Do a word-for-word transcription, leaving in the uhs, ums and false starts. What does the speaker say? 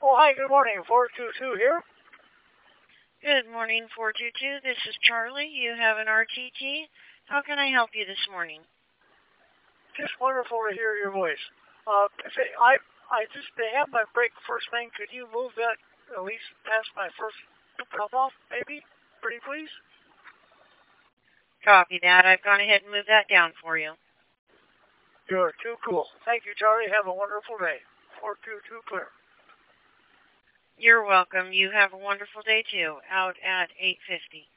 Oh, hi, good morning. four two two here. Good morning, four two two. This is Charlie. You have an R T T. How can I help you this morning? Just wonderful to hear your voice. Uh, say, I I just they have my brake first thing. Could you move that at least past my first drop off, maybe? Pretty please? Copy that. I've gone ahead and moved that down for you. You're too cool. Thank you, Charlie. Have a wonderful day. four two two clear. You're welcome. You have a wonderful day, too, out at eight fifty.